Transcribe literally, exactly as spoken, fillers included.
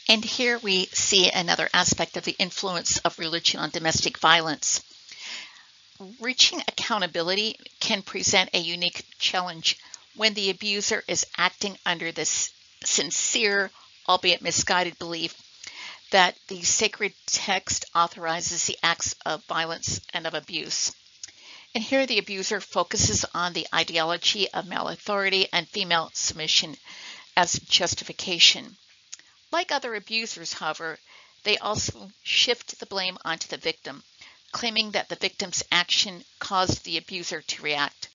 And here we see another aspect of the influence of religion on domestic violence. Reaching accountability can present a unique challenge when the abuser is acting under this sincere, albeit misguided belief that the sacred text authorizes the acts of violence and of abuse. And here the abuser focuses on the ideology of male authority and female submission as justification. Like other abusers, however, they also shift the blame onto the victim, claiming that the victim's action caused the abuser to react.